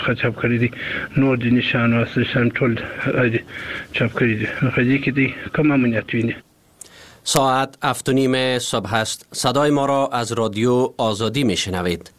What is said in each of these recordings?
چاپ کړی دي نور د نشان او اساسن ټول چاپ کړی دي خدای کې دي کوم امنیت ویني. ساعت 7:30 صبح است. صدای ما را از رادیو آزادی میشنوید.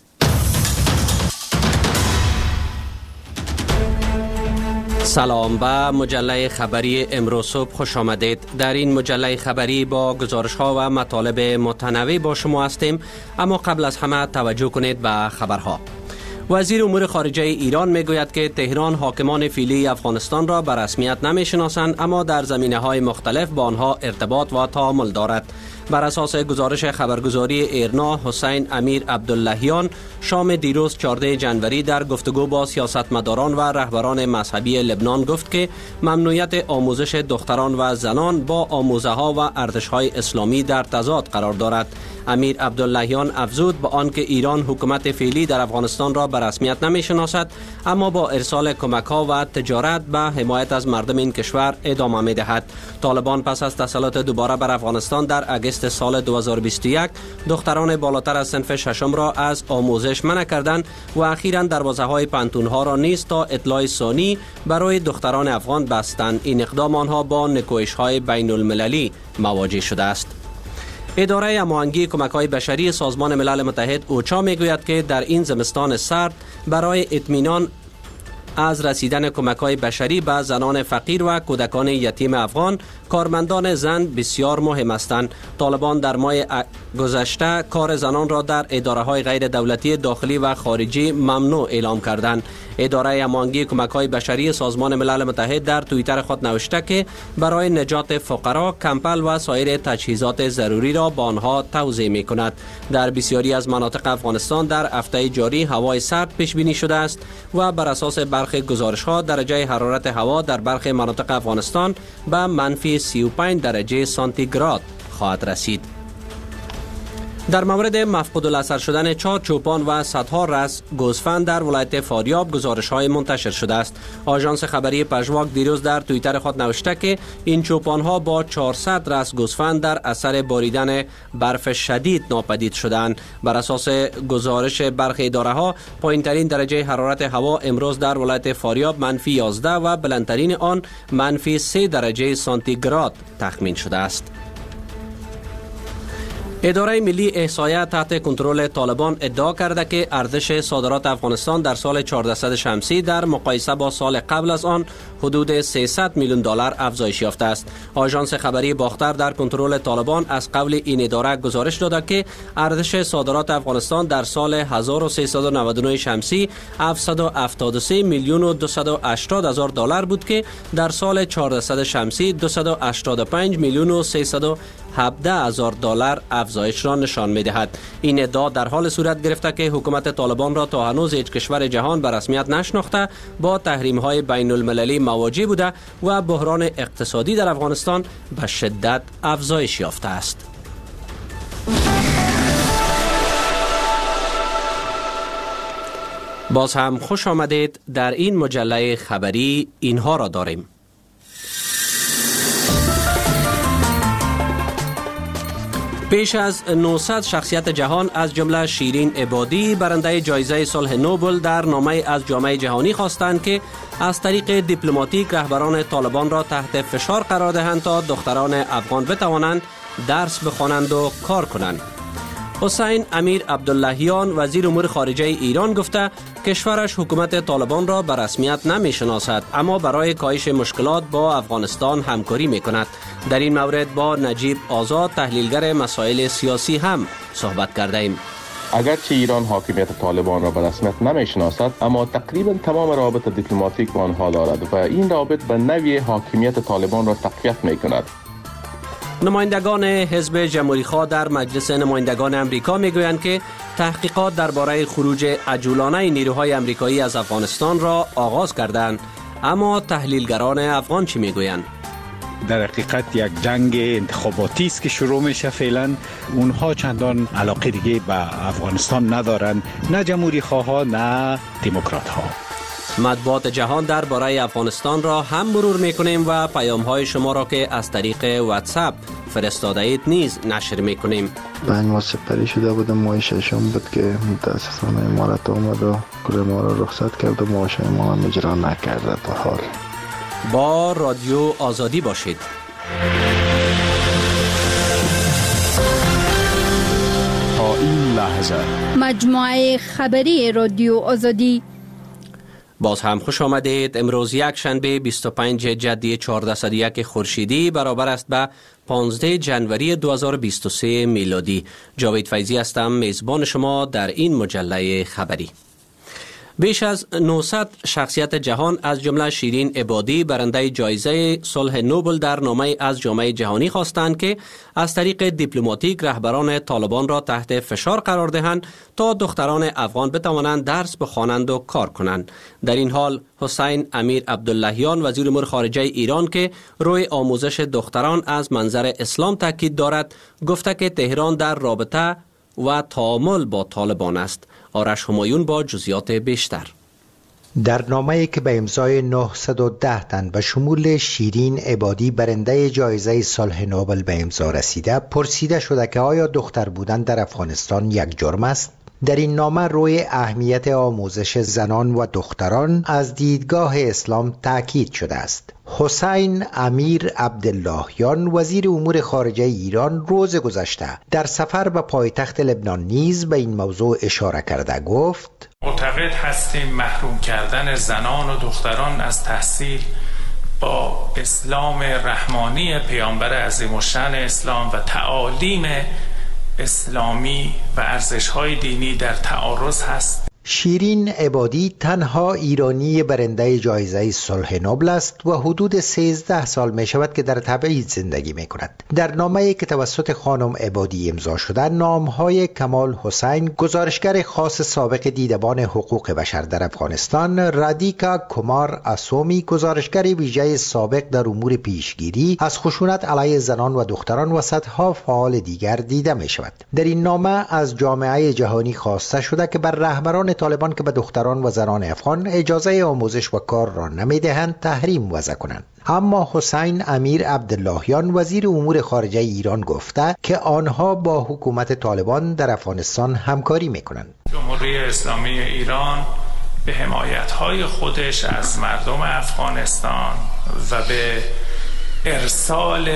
سلام به مجله خبری امروز صبح خوش آمدید. در این مجله خبری با گزارش ها و مطالب متنوع با شما هستیم، اما قبل از همه توجه کنید به خبرها. وزیر امور خارجه ایران میگوید که تهران حاکمان فعلی افغانستان را به رسمیت نمیشناسند، اما در زمینه‌های مختلف با آنها ارتباط و تعامل دارد. بر اساس گزارش خبرگزاری ایرنا، حسین امیر عبداللهیان شام دیروز 14 جنوری در گفتگو با سیاستمداران و رهبران مذهبی لبنان گفت که ممنوعیت آموزش دختران و زنان با آموزه ها و ارزش های اسلامی در تضاد قرار دارد. امیر عبداللهیان افزود به آنکه ایران حکومت فعلی در افغانستان را به رسمیت نمیشناسد، اما با ارسال کمک ها و تجارت به حمایت از مردم این کشور ادامه می دهد. طالبان پس از تسلط دوباره بر افغانستان در اگست سال 2021 دختران بالاتر از صنف ششم را از آموزش منع کردند و اخیراً دروازه های پانتون ها را نیز تا اطلاع ثانی برای دختران افغان بستند. این اقدام آنها با نکوهش های بین المللی مواجه شده است. اداره هماهنگی کمک‌های بشری سازمان ملل متحد اوچا میگوید که در این زمستان سرد برای اطمینان از رسیدن کمک‌های بشری به زنان فقیر و کودکان یتیم افغان، کارمندان زن بسیار مهم هستند. طالبان در ماه گذشته کار زنان را در اداره‌های غیر دولتی داخلی و خارجی ممنوع اعلام کردند. اداره هماهنگی کمک‌های بشری سازمان ملل متحد در توییتر خود نوشته که برای نجات فقرا کمپل و سایر تجهیزات ضروری را با آنها توزیع می‌کند. در بسیاری از مناطق افغانستان در هفته جاری هوای سرد پیش بینی شده است و بر اساس برخی گزارش‌ها درجه حرارت هوا در برخی مناطق افغانستان به منفی 35 درجه سانتیگراد خواهد رسید. در مورد مفقود الاثر شدن 4 چوپان و صدها رأس گوسفند در ولایت فاریاب گزارش‌های منتشر شده است. آژانس خبری پژواک دیروز در توییتر خود نوشته که این چوپان‌ها با 400 رأس گوسفند در اثر باریدن برف شدید ناپدید شدند. بر اساس گزارش برخی اداره‌ها پایین‌ترین درجه حرارت هوا امروز در ولایت فاریاب منفی 11 و بلندترین آن منفی 3 درجه سانتیگراد تخمین شده است. اداره ملی احصایه تحت کنترل طالبان ادعا کرده که ارزش صادرات افغانستان در سال 1400 شمسی در مقایسه با سال قبل از آن حدود 300 میلیون دلار افزایش یافته است. آژانس خبری باختر در کنترل طالبان از قبل این اداره گزارش داده که ارزش صادرات افغانستان در سال 1399 شمسی 773 میلیون و 280 هزار دلار بود که در سال 1400 شمسی 285 میلیون و 317 هزار دلار افزایش را نشان می‌دهد. این ادعا در حال صورت گرفته که حکومت طالبان را تا هنوز هیچ کشور جهان به رسمیت نشناخته با تحریم‌های بین المللی مواجه بوده و بحران اقتصادی در افغانستان به شدت افزایش یافته است. باز هم خوش آمدید. در این مجله خبری اینها را داریم. پیش از 900 شخصیت جهان از جمله شیرین عبادی برنده جایزه صلح نوبل در نامه از جامعه جهانی خواستند که از طریق دیپلماتیک رهبران طالبان را تحت فشار قرار دهند تا دختران افغان بتوانند درس بخوانند و کار کنند. حسین امیر عبداللهیان وزیر امور خارجه ایران گفته کشورش حکومت طالبان را به رسمیت نمی شناسد، اما برای کاهش مشکلات با افغانستان همکاری می کند. در این مورد با نجیب آزاد تحلیلگر مسائل سیاسی هم صحبت کرده ایم. اگرچه ایران حاکمیت طالبان را به رسمیت نمی شناسد، اما تقریبا تمام روابط دیپلماتیک با آنها دارد و این روابط به نوی حاکمیت طالبان را تقویت می کند. نمایندگان حزب جمهوری‌خواه در مجلس نمایندگان امریکا میگویند که تحقیقات درباره خروج عجولانه نیروهای امریکایی از افغانستان را آغاز کردند، اما تحلیلگران افغان چی میگویند؟ در حقیقت یک جنگ انتخاباتی است که شروع میشه. فعلا اونها چندان علاقه دیگه به افغانستان ندارن، نه جمهوری خواه نه دموکرات ها. مطبوعات جهان درباره افغانستان را هم مرور میکنیم و پیام های شما را که از طریق واتساپ فرستاده اید نیز نشر میکنیم. 5 ماه سپری شده بودم، ماه ششم بود که متاسفانه امارات آمد و کل ما را رخصت کرد و معاش ما هم اجرا نکرده. تا حال با رادیو آزادی باشید. تا این لحظه مجموعه خبری رادیو آزادی. باز هم خوش آمدید. امروز یک شنبه 25 جدی 1401 خورشیدی برابر است به 15 جنوری 2023 میلادی. جاوید فیضی هستم، میزبان شما در این مجله خبری. بیش از 900 شخصیت جهان از جمله شیرین عبادی برنده جایزه صلح نوبل در نامه از جامعه جهانی خواستند که از طریق دیپلماتیک رهبران طالبان را تحت فشار قرار دهند تا دختران افغان بتوانند درس بخوانند و کار کنند. در این حال حسین امیر عبداللهیان وزیر امور خارجه ایران که روی آموزش دختران از منظر اسلام تاکید دارد، گفته که تهران در رابطه و تعامل با طالبان است. آرش همایون با جزئیات بیشتر. در نامه‌ای که به امضای 910 تن به شمول شیرین عبادی برنده جایزه صلح نوبل به امضا رسیده، پرسیده شده که آیا دختر بودن در افغانستان یک جرم است؟ در این نامه روی اهمیت آموزش زنان و دختران از دیدگاه اسلام تاکید شده است. حسین امیر عبداللهیان وزیر امور خارجه ایران روز گذشته در سفر به پایتخت لبنان نیز به این موضوع اشاره کرده گفت: معتقد هستیم محروم کردن زنان و دختران از تحصیل با اسلام رحمانی پیامبر عظیم‌الشأن اسلام و تعالیم اسلامی و ارزش‌های دینی در تعارض هست. شیرین عبادی تنها ایرانی برنده جایزه صلح نوبل است و حدود 13 سال می شود که در تبعید زندگی می کند. در نامه‌ای که توسط خانم عبادی امضا شده، نام‌های کمال حسین گزارشگر خاص سابق دیدبان حقوق بشر در افغانستان، رادیکا کومار اسومی گزارشگر ویژه سابق در امور پیشگیری از خشونت علیه زنان و دختران و صدها فعال دیگر دیده می شود. در این نامه از جامعه جهانی خواسته شده که بر رهبران طالبان که به دختران و زنان افغان اجازه آموزش و کار را نمیدهند تحریم وضع کنند. اما حسین امیر عبداللهیان وزیر امور خارجه ایران گفته که آنها با حکومت طالبان در افغانستان همکاری میکنند. جمهوری اسلامی ایران به حمایت‌های خودش از مردم افغانستان و به ارسال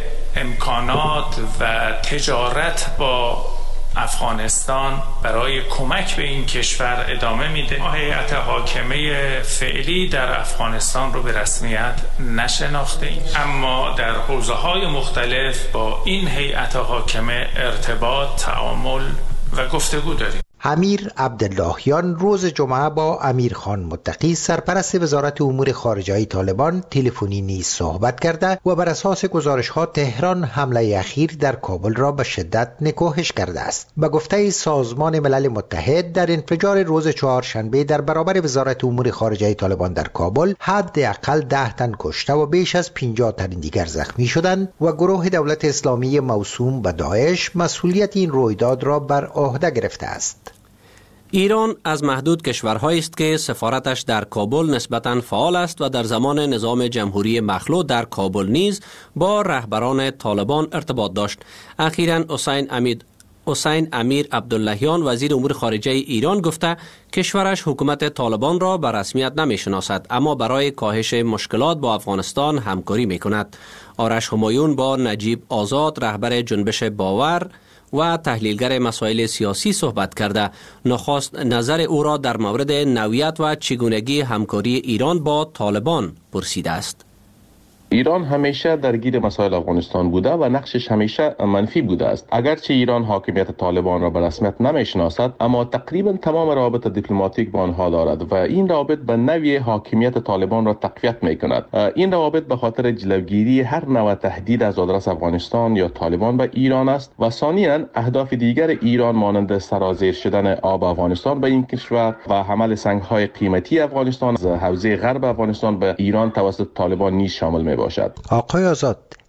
امکانات و تجارت با افغانستان برای کمک به این کشور ادامه میده. هیئت حاکمه فعلی در افغانستان رو به رسمیت نشناخته ایم، اما در حوزه‌های مختلف با این هیئت حاکمه ارتباط، تعامل و گفتگو داریم. امیر عبداللهیان روز جمعه با امیر خان متقی سرپرست وزارت امور خارجه طالبان تلفنی نیز صحبت کرده و بر اساس گزارش‌ها تهران حمله اخیر در کابل را به شدت نکوهش کرده است. به گفته سازمان ملل متحد، در انفجار روز چهارشنبه در برابر وزارت امور خارجه طالبان در کابل حداقل 10 تن کشته و بیش از 50 تن دیگر زخمی شدند و گروه دولت اسلامی موسوم به داعش مسئولیت این رویداد را بر عهده گرفته است. ایران از محدود کشورهایی است که سفارتش در کابل نسبتاً فعال است و در زمان نظام جمهوری مخلوع در کابل نیز با رهبران طالبان ارتباط داشت. اخیراً حسین امیر عبداللهیان وزیر امور خارجه ایران گفته کشورش حکومت طالبان را به رسمیت نمی شناسد، اما برای کاهش مشکلات با افغانستان همکاری می کند. آرش همایون با نجیب آزاد رهبر جنبش باور و تحلیلگر مسائل سیاسی صحبت کرده. نخست نظر او را در مورد نوعیت و چگونگی همکاری ایران با طالبان پرسیده است. ایران همیشه درگیر مسائل افغانستان بوده و نقشش همیشه منفی بوده است. اگرچه ایران حاکمیت طالبان را به رسمیت نمیشناسد، اما تقریبا تمام روابط دیپلماتیک با آنها دارد و این روابط به نوعی حاکمیت طالبان را تقویت میکند. این روابط به خاطر جلوگیری هر نوع تهدید از آدرس افغانستان یا طالبان به ایران است و ثانیاً اهداف دیگر ایران مانند سرازیر شدن آب افغانستان به این کشور و حمل سنگ‌های قیمتی افغانستان از حوزه غرب افغانستان به ایران توسط طالبان نیز شامل می باشد. آقای آزاد،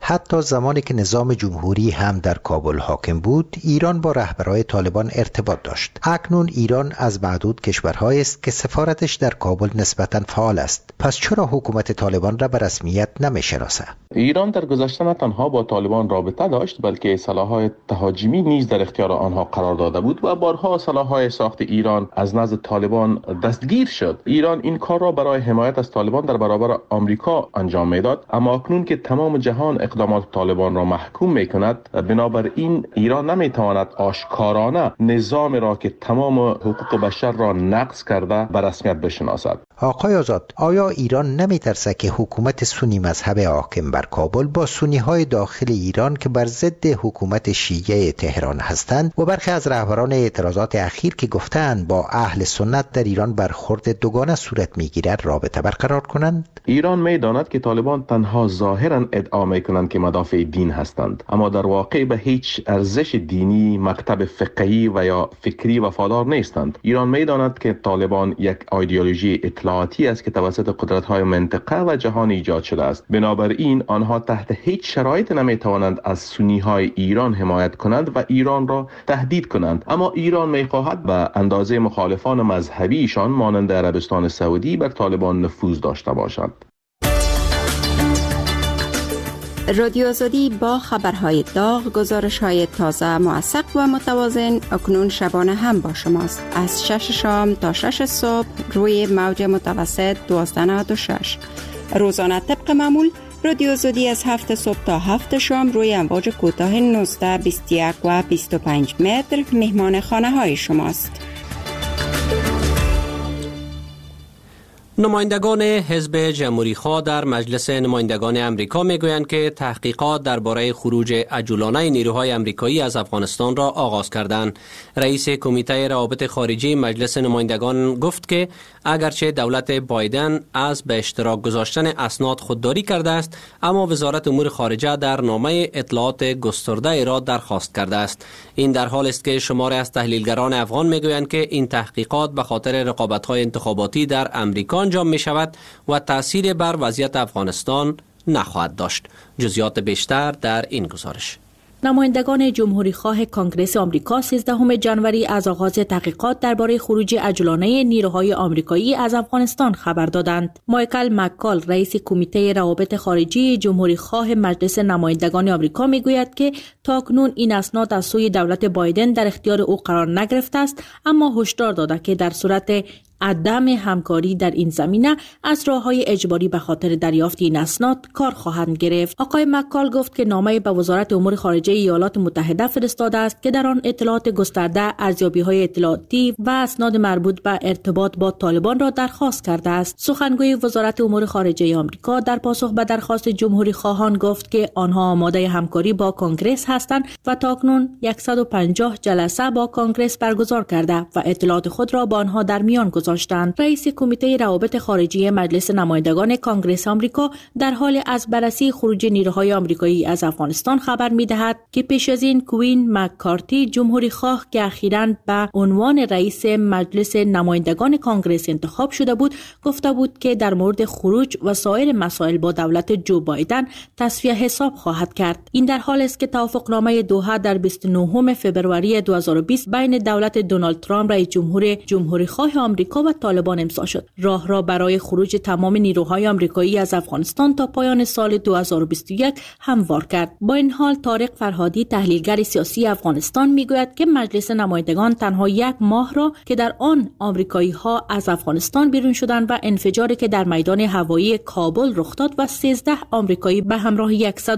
حتی زمانی که نظام جمهوری هم در کابل حاکم بود، ایران با رهبران طالبان ارتباط داشت. اکنون ایران از معدود کشورهایی است که سفارتش در کابل نسبتاً فعال است. پس چرا حکومت طالبان را به رسمیت نمی‌شناسد؟ ایران در گذشته نه تنها با طالبان رابطه داشت، بلکه سلاح‌های تهاجمی نیز در اختیار آنها قرار داده بود و بارها سلاح‌های ساخت ایران از نزد طالبان دستگیر شد. ایران این کار را برای حمایت از طالبان در برابر آمریکا انجام میداد، اما اکنون که تمام جهان اقدامات طالبان را محکوم میکند، بنابراین ایران نمیتواند آشکارانه نظام را که تمام حقوق بشر را نقض کرده به رسمیت بشناسد. آقای آزاد، آیا ایران نمیترسه که حکومت سنی مذهب حاکم بر کابل با سنی‌های داخل ایران که بر ضد حکومت شیعه تهران هستند و برخی از رهبران اعتراضات اخیر که گفتند با اهل سنت در ایران برخورد دوگانه صورت میگیرد رابطه برقرار کنند؟ ایران میداند که طالبان تنها ظاهرا ادعا میکنند که مدافع دین هستند، اما در واقع به هیچ ارزش دینی، مکتب فقهی و یا فکری وفادار نیستند. ایران میداند که طالبان یک ایدئولوژی اطلاعاتی است که توسط قدرت‌های منطقه و جهان ایجاد شده است. بنابراین آنها تحت هیچ شرایطی نمیتوانند از سنی‌های ایران حمایت کنند و ایران را تهدید کنند، اما ایران می‌خواهد به اندازه مخالفان مذهبیشان مانند عربستان سعودی بر طالبان نفوذ داشته باشد. رادیو آزادی با خبرهای داغ، گزارش‌های تازه، موثق و متوازن اکنون شبانه هم با شماست. از 6 شام تا 6 صبح روی موج متوسط 1296. روزانه طبق معمول رادیو آزادی از 7 صبح تا 7 شام روی امواج کوتاه 19، 21 و 25 متر مهمان خانه‌های شماست. نمایندگان حزب جمهوری‌خواه در مجلس نمایندگان امریکا میگویند که تحقیقات درباره خروج عجولانه نیروهای آمریکایی از افغانستان را آغاز کردند. رئیس کمیته روابط خارجی مجلس نمایندگان گفت که اگرچه دولت بایدن از به اشتراک گذاشتن اسناد خودداری کرده است، اما وزارت امور خارجه در نامه اطلاعات گسترده را درخواست کرده است. این در حال است که شماری از تحلیلگران افغان میگویند که این تحقیقات به خاطر رقابت‌های انتخاباتی در امریکا انجام می شود و تأثیر بر وضعیت افغانستان نخواهد داشت. جزئیات بیشتر در این گزارش. نمایندگان جمهوری‌خواه کانگرس آمریکا 13 ژانویه از آغاز تحقیقات درباره خروج عجولانه نیروهای آمریکایی از افغانستان خبر دادند. مایکل مککال، رئیس کمیته روابط خارجی جمهوری‌خواه مجلس نمایندگان آمریکا میگوید که تاکنون این اسناد از سوی دولت بایدن در اختیار او قرار نگرفته است، اما هشدار داده که در صورت عدم همکاری در این زمینه از راه‌های اجباری به خاطر دریافت این اسناد کار خواهند گرفت. آقای مککال گفت که نامه به وزارت امور خارجه ایالات متحده فرستاده است که در آن اطلاعات گسترده، ارزیابی‌های اطلاعاتی و اسناد مربوط به ارتباط با طالبان را درخواست کرده است. سخنگوی وزارت امور خارجه آمریکا در پاسخ به درخواست جمهوری خواهان گفت که آنها آماده همکاری با کنگره هستند و تاکنون 150 جلسه با کنگره برگزار کرده و اطلاعات خود را با آنها در میان گذاشتند. رئیس کمیته روابط خارجی مجلس نمایندگان کانگرس آمریکا در حال از بررسی خروج نیروهای آمریکایی از افغانستان خبر می‌دهد که پیش از این کوین مککارتی، جمهوری خواه که اخیراً به عنوان رئیس مجلس نمایندگان کانگرس انتخاب شده بود، گفته بود که در مورد خروج و سایر مسائل با دولت جو بایدن تصفیه حساب خواهد کرد. این در حال است که توافقنامه دوحه در 29 فوریه 2020 بین دولت دونالد ترامپ رئیس جمهور جمهوری خواه آمریکا و طالبان امضا شد. راه را برای خروج تمام نیروهای آمریکایی از افغانستان تا پایان سال 2021 هموار کرد. با این حال طارق فرهادی، تحلیلگر سیاسی افغانستان، میگوید که مجلس نمایندگان تنها یک ماه را که در آن آمریکایی ها از افغانستان بیرون شدند و انفجاری که در میدان هوایی کابل رخ داد و 13 آمریکایی به همراه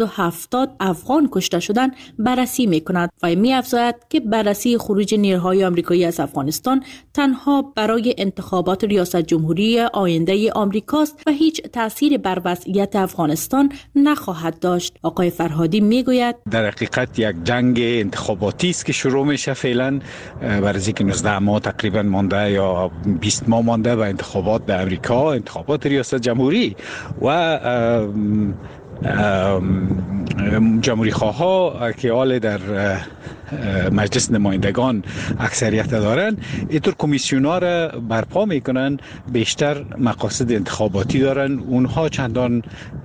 170 افغان کشته شدند بررسی میکند و می‌افزاید که بررسی خروج نیروهای آمریکایی از افغانستان تنها برای انتخابات ریاست جمهوری آینده آمریکاست و هیچ تأثیری بر وضعیت افغانستان نخواهد داشت. آقای فرهادی میگوید در حقیقت یک جنگ انتخاباتی است که شروع میشه فعلا، برای اینکه 19 ماه تقریبا مانده یا 20 ماه مانده به انتخابات در امریکا، انتخابات ریاست جمهوری و جمهوری خواه ها که حال در مجلس نمایندگان اکثریت دارن، اینطور کمیسیون‌ها را برپا میکنن، بیشتر مقاصد انتخاباتی دارن. اونها چندان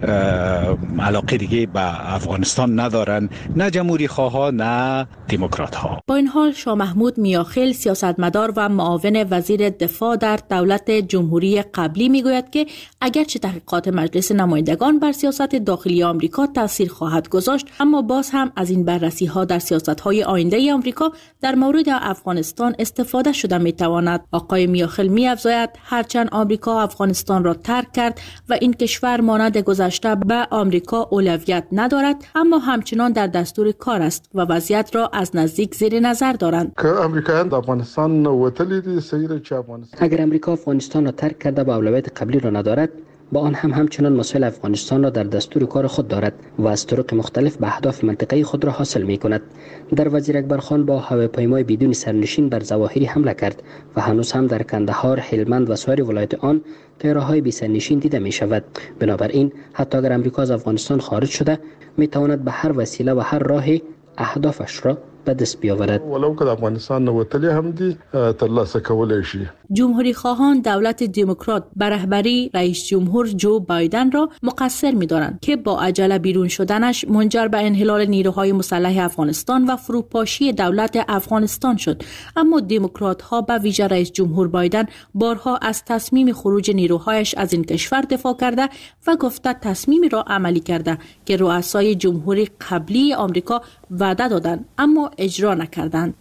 علاقه دیگه به افغانستان ندارن، نه جمهوری خواه نه دموکرات ها. با این حال شاه محمود میاخیل سیاستمدار و معاون وزیر دفاع در دولت جمهوری قبلی میگوید که اگرچه تحقیقات مجلس نمایندگان بر سیاست داخلی آمریکا تاثیر خواهد گذاشت، اما باز هم از این بررسی ها در سیاست های آینده آمریکا در مورد افغانستان استفاده شده میتواند. آقای میاخیل میافزاید هرچند آمریکا افغانستان را ترک کرد و این کشور مانند گذشته به آمریکا اولویت ندارد، اما همچنان در دستور کار است و وضعیت را از نزدیک زیر نظر دارند. که امریکایان د افغانستان وتلی دي سیره چې افغانستان اگر امریکا افغانستان را ترک کرده و اولویت قبلی را ندارد، با آن همچنان مسائل افغانستان را در دستور کار خود دارد و از طرق مختلف به اهداف منطقه‌ای خود را حاصل می کند. در وزیر اکبرخان با هواپیمای بدون سرنشین بر ظواهری حمله کرد و هنوز هم در کندهار، هلمند و سایر ولایات آن طیاره‌های بی سرنشین دیده می شود. بنابراین حتی اگر امریکا از افغانستان خارج شده، می تواند به هر وسیله و هر راهی اهدافش را به دست بیاورد. ولو که افغانستان وتلی هم دي ترلاسه کولای شي. جمهوری خواهان دولت دموکرات به رهبری رئیس جمهور جو بایدن را مقصر می‌دانند که با عجله بیرون شدنش منجر به انحلال نیروهای مسلح افغانستان و فروپاشی دولت افغانستان شد. اما دموکرات‌ها به ویژه رئیس جمهور بایدن بارها از تصمیم خروج نیروهایش از این کشور دفاع کرده و گفته تصمیمی را عملی کرده که رؤسای جمهوری قبلی آمریکا وعده دادند اما اجرا نکردند.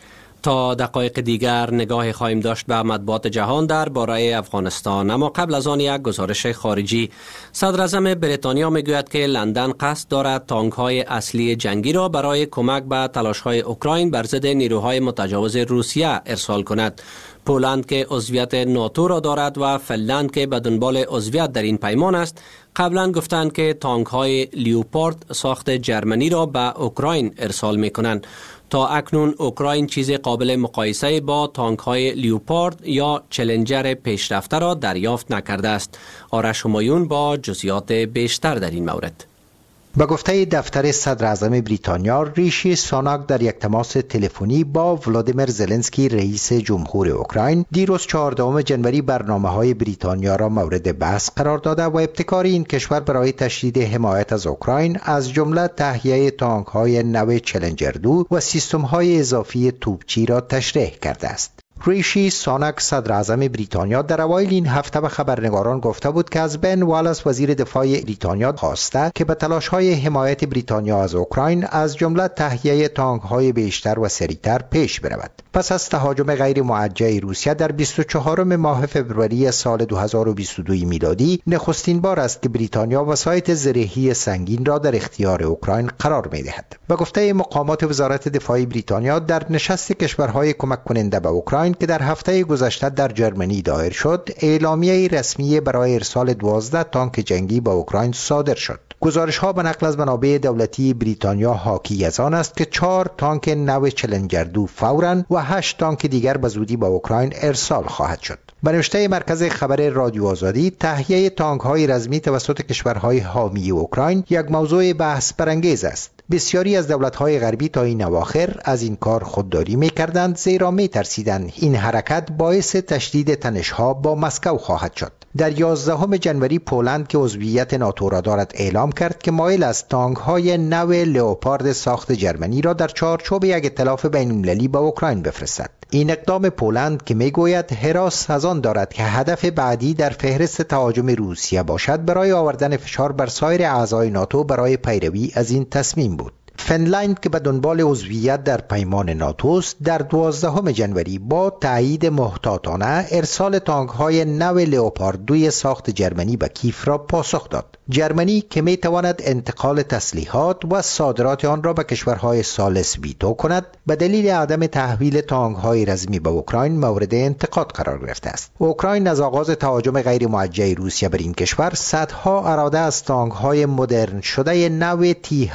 تا دقایق دیگر نگاه خواهیم داشت به مطبوعات جهان درباره افغانستان، اما قبل از آن یک گزارش خارجی. صدر اعظم بریتانیا میگوید که لندن قصد دارد تانک‌های اصلی جنگی را برای کمک به تلاش‌های اوکراین بر ضد نیروهای متجاوز روسیه ارسال کند. پولند که عضویت ناتو را دارد و فنلند که به دنبال عضویت در این پیمان است، قبلا گفتند که تانک‌های لیوپارد ساخت جرمنی را به اوکراین ارسال می‌کنند. تا اکنون اوکراین چیز قابل مقایسه با تانک‌های لیوپارد یا چلنجر پیشرفته را دریافت نکرده است. آرش همایون با جزئیات بیشتر در این مورد. به گفته دفتر صدر اعظم بریتانیا، ریشی سوناک در یک تماس تلفنی با ولادیمیر زلنسکی رئیس جمهور اوکراین دیروز 14 جنوری برنامه‌های بریتانیا را مورد بحث قرار داده و ابتکار این کشور برای تشدید حمایت از اوکراین از جمله تهیه تانک‌های نو چلنجر 2 و سیستم‌های اضافی توپچی را تشریح کرده است. ریشی سوناک صدر اعظم بریتانیا در اوایل این هفته به خبرنگاران گفته بود که از بن والاس وزیر دفاع بریتانیا خواسته که به تلاش‌های حمایت بریتانیا از اوکراین از جمله تهیه تانک‌های بیشتر و سریعتر پیش برود. پس از تهاجم غیر موجه روسیه در 24 ماه فوریه سال 2022 میلادی، نخستین بار است که بریتانیا وسایط زرهی سنگین را در اختیار اوکراین قرار می‌دهد. به گفته مقامات وزارت دفاع بریتانیا، در نشست کشورهای کمک کننده به اوکراین که در هفته گذشته در جرمنی دایر شد، اعلامیه رسمی برای ارسال 12 تانک جنگی به اوکراین صادر شد. گزارش‌ها به نقل از منابع دولتی بریتانیا حاکی از آن است که 4 تانک نو چلنجر 2 فوراً و 8 تانک دیگر به زودی به اوکراین ارسال خواهد شد. به نوشته مرکز خبر رادیو آزادی، تهیه تانک‌های رزمی توسط کشورهای حامی اوکراین یک موضوع بحث برانگیز است. بسیاری از دولت‌های غربی تا این اواخر از این کار خودداری می‌کردند، زیرا می‌ترسیدند این حرکت باعث تشدید تنش‌ها با مسکو خواهد شد. در 11 جنوری پولند که عضویت ناتو را دارد اعلام کرد که مایل است تانک‌های نو لئوپارد ساخت جرمنی را در چارچوب یک ائتلاف بین‌المللی به اوکراین بفرستد. این اقدام پولند که میگوید هراس از آن دارد که هدف بعدی در فهرست تهاجم روسیه باشد، برای آوردن فشار بر سایر اعضای ناتو برای پیروی از این تصمیم بود. فنلند که به دنبال عضویت در پیمان ناتو است، در 12 جنوری با تایید محتاطانه ارسال تانک‌های نو لئوپارد 2 ساخت جرمنی به کیف را پاسخ داد. جرمنی که می تواند انتقال تسلیحات و صادرات آن را به کشورهای ثالث ویتو کند، به دلیل عدم تحویل تانک‌های رزمی به اوکراین مورد انتقاد قرار گرفته است. اوکراین از آغاز تهاجم غیر موجه روسیه بر این کشور صدها اراده از تانک‌های مدرن شده نو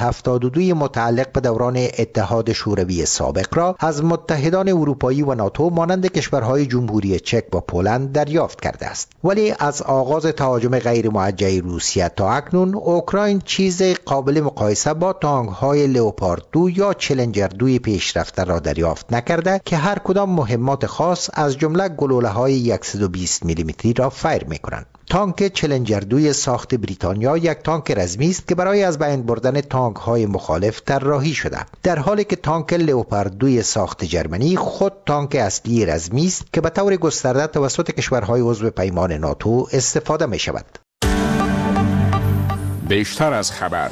تی-72 متعلق به دوران اتحاد شوروی سابق را از متحدان اروپایی و ناتو مانند کشورهای جمهوری چک و پولند دریافت کرده است. ولی از آغاز تهاجم غیر موجه روسیه تا تا اکنون اوکراین چیز قابل مقایسه با تانک‌های لئوپارد 2 یا چلنجر 2 پیشرفته را دریافت نکرده که هر کدام مهمات خاص از جمله گلوله‌های 120 میلیمتری را فیر می‌کنند. تانک چلنجر 2 ساخت بریتانیا یک تانک رزمی است که برای از بین بردن تانک‌های مخالف طراحی شده، در حالی که تانک لئوپارد 2 ساخت جرمنی خود تانک اصلی رزمی است که به طور گسترده توسط کشورهای عضو پیمان ناتو استفاده می شود. بیشتر از خبر.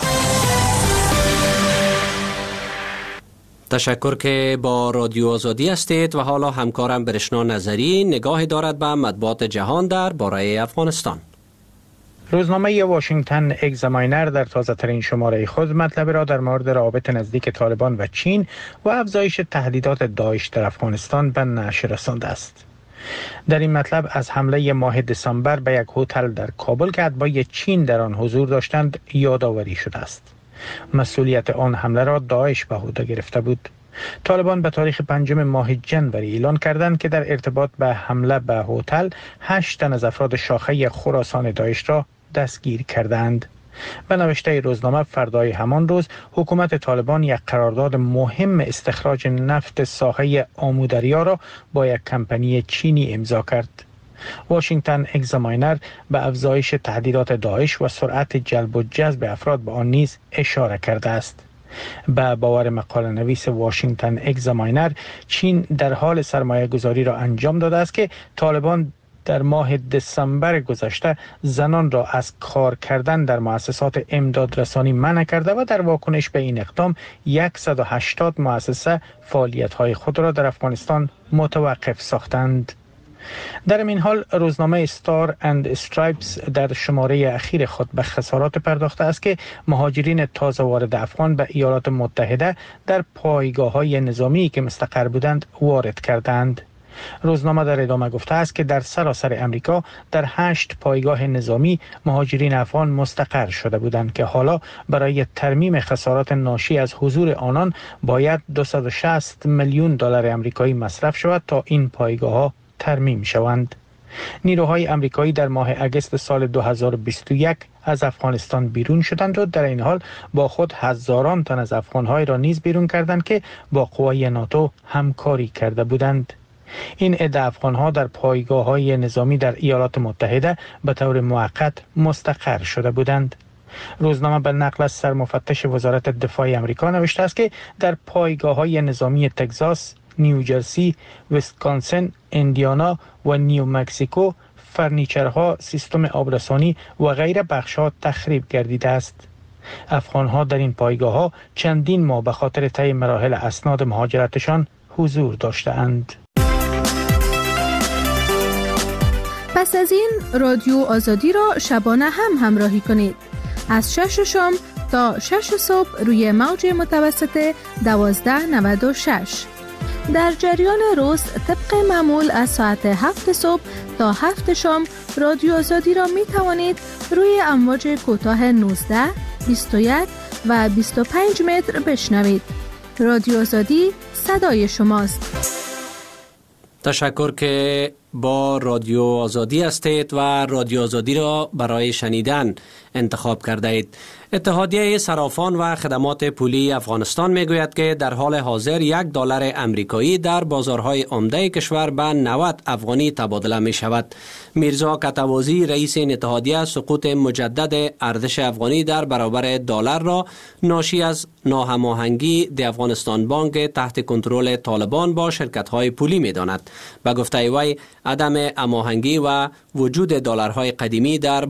تشکر که با رادیو آزادی هستید و حالا همکارم برشنا نظری نگاهی دارد به مطبوعات جهان در باره افغانستان. روزنامه واشنگتن اگزاماینر در تازه ترین شماره خود مطلب را در مورد روابط نزدیک طالبان و چین و افزایش تهدیدات داعش در افغانستان به نشر رسانده است. در این مطلب از حمله ماه دسامبر به یک هتل در کابل که اتباع چین در آن حضور داشتند یادآوری شده است. مسئولیت آن حمله را داعش به عهده گرفته بود. طالبان به تاریخ 5 ماه ژانویه اعلان کردند که در ارتباط به حمله به هتل 8 تن از افراد شاخه خراسان داعش را دستگیر کردند. به نوشته روزنامه فردای همان روز حکومت طالبان یک قرارداد مهم استخراج نفت ساحه آمودریا را با یک کمپانی چینی امضا کرد. واشنگتن اگزاماینر به افزایش تهدیدات داعش و سرعت جلب و جذب افراد به آن نیز اشاره کرده است. به باور مقاله نویس واشنگتن اگزاماینر، چین در حال سرمایه گذاری را انجام داده است که طالبان در ماه دسامبر گذشته زنان را از کار کردن در مؤسسات امدادرسانی منع کرده و در واکنش به این اقدام 180 مؤسسه فعالیت‌های خود را در افغانستان متوقف ساختند. در این حال روزنامه استار اند استرایپس در شماره اخیر خود به خسارات پرداخته است که مهاجرین تازه وارد افغان به ایالات متحده در پایگاه‌های نظامی که مستقر بودند وارد کردند. روزنامه در ادامه گفته است که در سراسر امریکا در 8 پایگاه نظامی مهاجرین افغان مستقر شده بودند که حالا برای ترمیم خسارات ناشی از حضور آنان باید 260 میلیون دلار آمریکایی مصرف شود تا این پایگاه‌ها ترمیم شوند. نیروهای آمریکایی در ماه اگست سال 2021 از افغانستان بیرون شدند و در این حال با خود هزاران تن از افغان‌های را نیز بیرون کردند که با قوای ناتو همکاری کرده بودند. این عده افغان‌ها در پایگاه‌های نظامی در ایالات متحده به طور موقت مستقر شده بودند. روزنامه به نقل از سرمفتش وزارت دفاع آمریکا نوشته است که در پایگاه‌های نظامی تگزاس، نیوجرسی، ویسکانسن، ایندیانا و نیو مکزیکو فرنیچرها، سیستم آبرسانی و غیره بخش‌ها تخریب گردیده است. افغان‌ها در این پایگاه‌ها چندین ماه به خاطر طی مراحل اسناد مهاجرتشان حضور داشته‌اند. پس از این رادیو آزادی را شبانه هم همراهی کنید. از 6 شام تا 6 صبح روی موج متوسط 1296. در جریان روز طبق معمول از ساعت 7 صبح تا 7 شام رادیو آزادی را می توانید روی امواج کوتاه 19، 21 و 25 متر بشنوید. رادیو آزادی صدای شماست. تشکر که با رادیو آزادی هستید و رادیو آزادی را برای شنیدن انتخاب کرده اید. اتحادیه صرافان و خدمات پولی افغانستان میگوید که در حال حاضر $1 امریکایی در بازارهای عمده کشور به 90 افغانی تبادله می شود. میرزا کتوازی رئیس این اتحادیه سقوط مجدد ارزش افغانی در برابر دلار را ناشی از ناهماهنگی د افغانستان بانک تحت کنترل طالبان با شرکت‌های پولی می داند. به گفته وی عدم هماهنگی و وجود دلارهای قدیمی در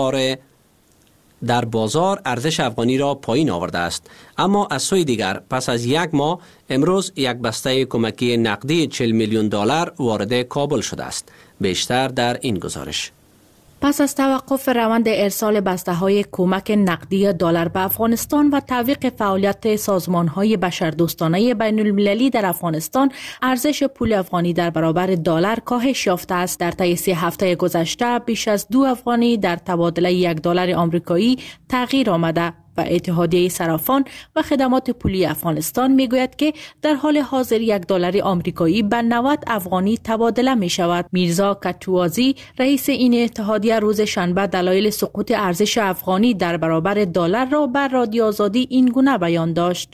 بازار ارزش افغانی را پایین آورده است. اما از سوی دیگر پس از 1 ماه امروز یک بسته کمکی نقدی $40 میلیون وارد کابل شده است. بیشتر در این گزارش. پس از توقف روند ارسال بسته‌های کمک نقدی دلار به افغانستان و تعویق فعالیت سازمان‌های بشردوستانه بین‌المللی در افغانستان، ارزش پول افغانی در برابر دلار کاهش یافته است. در طی 3 هفته گذشته بیش از 2 افغانی در تبادله $1 آمریکایی تغییر آمده. و اتحادیه صرافان و خدمات پولی افغانستان میگوید که در حال حاضر $1 آمریکایی به 90 افغانی تبادله می شود. میرزا کتوازی رئیس این اتحادیه روز شنبه دلایل سقوط ارزش افغانی در برابر دلار را بر رادیو آزادی این گونه بیان داشت.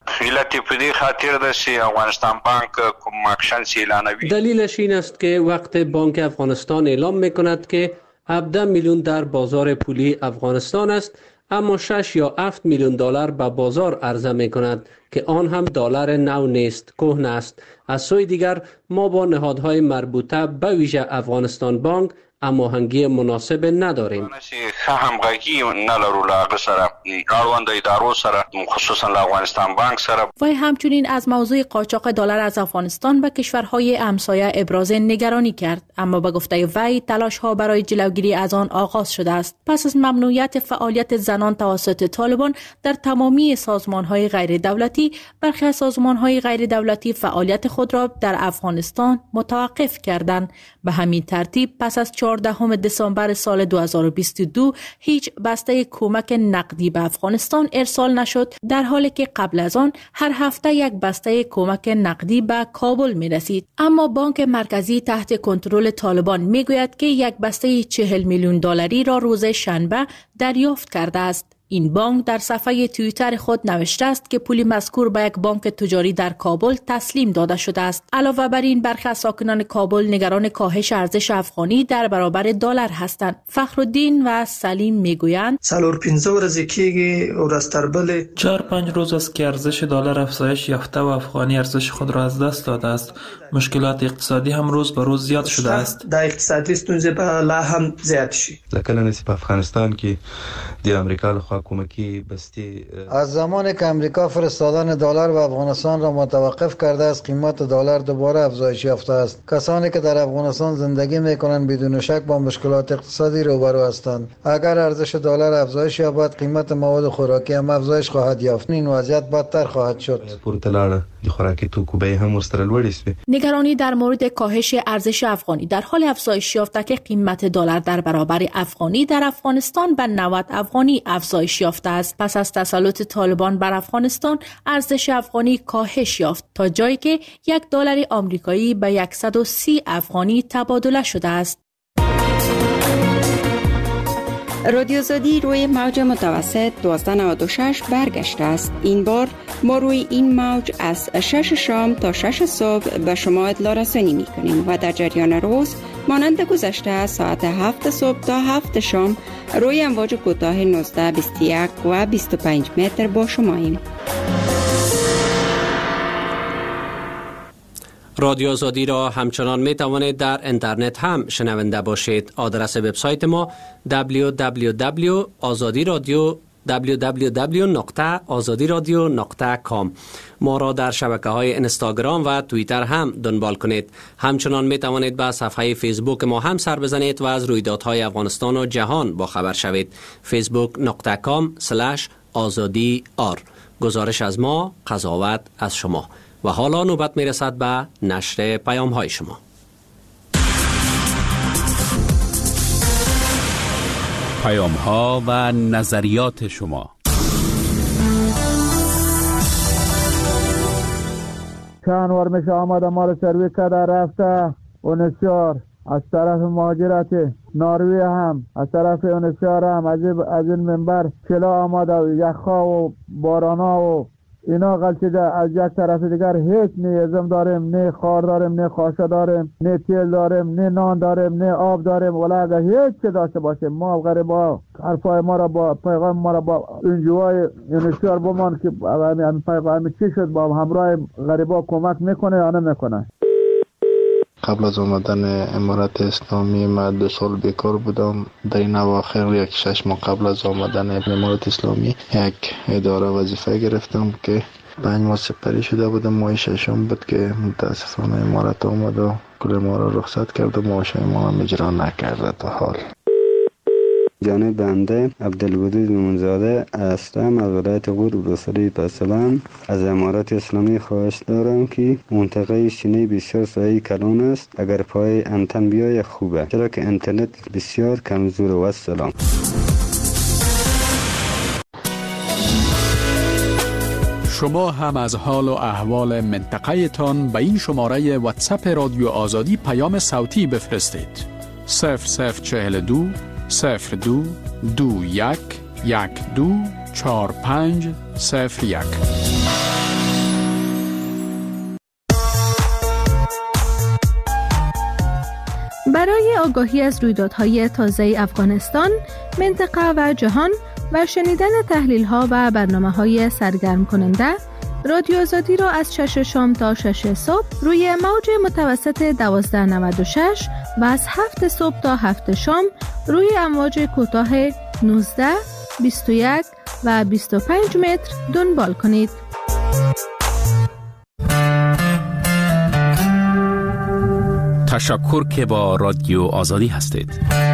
دلیلش این است که وقت بانک افغانستان اعلام می کند که 17 میلیون در بازار پولی افغانستان است، اما 6 یا 7 میلیون دلار به بازار عرضه می کند که آن هم دلار نو نیست، کهنه است. از سوی دیگر ما با نهادهای مربوطه به ویژه افغانستان بانک هماهنگی مناسب نداریم. وی همچنین از موضوع قاچاق دلار از افغانستان به کشورهای همسایه ابراز نگرانی کرد، اما به گفته وی تلاش ها برای جلوگیری از آن آغاز شده است. پس از ممنوعیت فعالیت زنان توسط طالبان در تمامی سازمان های غیر دولتی، برخی از سازمان های غیر دولتی فعالیت خود را در افغانستان متوقف کردند. به همین ترتیب پس از 14 دسامبر سال 2022 هیچ بسته کمک نقدی به افغانستان ارسال نشد، در حالی که قبل از آن هر هفته یک بسته کمک نقدی به کابل می رسید. اما بانک مرکزی تحت کنترل طالبان می گوید که یک بسته 40 میلیون دلاری را روز شنبه دریافت کرده است. این بانک در صفحه توییتر خود نوشته است که پول مذکور به یک بانک تجاری در کابل تسلیم داده شده است. علاوه بر این برخی از ساکنان کابل نگران کاهش ارزش افغانی در برابر دلار هستند. فخرالدین و سلیم میگویند 4-5 ورځې کېږي ورځ تر بلې 4-5 روز است که ارزش دلار افزایش یافته و افغانی ارزش خود را از دست داده است. مشکلات اقتصادی هم روز به روز زیاد شده است. د اقتصادي ستونزې به لا هم زیات شي. لکه په افغانستان کې د امریکا لخوا کومکی بستی از زمان که امریکا فرستادن دلار به افغانستان را متوقف کرده است، قیمت دلار دوباره افزایش یافته است. کسانی که در افغانستان زندگی میکنند بدون شک با مشکلات اقتصادی روبرو هستند. اگر ارزش دلار افزایش یابد، قیمت مواد خوراکی هم افزایش خواهد یافت. این وضعیت بدتر خواهد شد. د خوراکي توکو بیه هم ورسره لوړې شوې. نگرانی در مورد کاهش ارزش افغانی در حال افزایش یافته که قیمت دلار در برابر افغانی در افغانستان به 90 افغانی افزایش یافته است. پس از تسلط طالبان بر افغانستان، ارزش افغانی کاهش یافت تا جایی که $1 آمریکایی به 130 افغانی تبادله شده است. رادیو آزادی روی موج متوسط 1296 برگشته است. این بار ما روی این موج از 6 شام تا 6 صبح به شما اطلاع رسانی می کنیم و در جریان روز مانند گذشته ساعت 7 صبح تا 7 شام روی امواج کوتاه 19، 21 و 25 متر با شماییم. رادیو آزادی را همچنان می توانید در اینترنت هم شنونده باشید. آدرس وبسایت ما www.azadiradio.com. ما را در شبکه‌های اینستاگرام و توییتر هم دنبال کنید. همچنان می توانید به صفحه فیسبوک ما هم سر بزنید و از رویدادهای افغانستان و جهان با خبر شوید. facebook.com/azadi_r. گزارش از ما، قضاوت از شما. و حالا نوبت می رسد به نشر پیام های شما. پیام ها و نظریات شما. چند بار میشه آمده ما رو سرویس کرده رفته اونسیار از طرف مهاجرت ناروی هم از طرف اونسیار هم از این منبر چلا آمده و یخها و بارانا و اینا غلطیده. از یک طرف دیگر هیچ نه ازم داریم، نه خار داریم، نه خاشه داریم، نه تیل داریم، نه نان داریم، نه آب داریم. ولی اگر هیچ چی داشته باشیم ما غریبا حرفای ما را با پیغام ما را با انجوای انشار بمان که همین پیغام چی شد با همراه غریبا کمک میکنه یا نمیکنه. قبل از آمدن امارت اسلامی من 2 سال بیکار بودم. در این اواخر یک 6 ماه قبل از آمدن امارت اسلامی یک اداره وظیفه گرفتم که 5 ماه سپری شده بودم. ماه 6 بود که متاسفانه امارت آمد و کل ما را رخصت کرد و معاش ما هم اجرا نکرده تا حال. جانب بنده عبدالودود مومنزاده هستم از ولایت غور بلوچستان پسلان. از امارت اسلامی خواهش دارم که منطقه سینه بسیار سایه کلان است. اگر پای انتن بیای خوبه، چرا که اینترنت بسیار کمزور. و السلام. شما هم از حال و احوال منطقه تان به این شماره واتساپ رادیو آزادی پیام صوتی بفرستید. 0042 02 21 12 45 01. برای آگاهی از رویدادهای تازه افغانستان، منطقه و جهان و شنیدن تحلیل‌ها و برنامه‌های سرگرم کننده، رادیو آزادی را از 6 شام تا 6 صبح روی موج متوسط 1296 و از 7 صبح تا 7 شام روی امواج کوتاه 19، 21 و 25 متر دنبال کنید. تشکر که با رادیو آزادی هستید.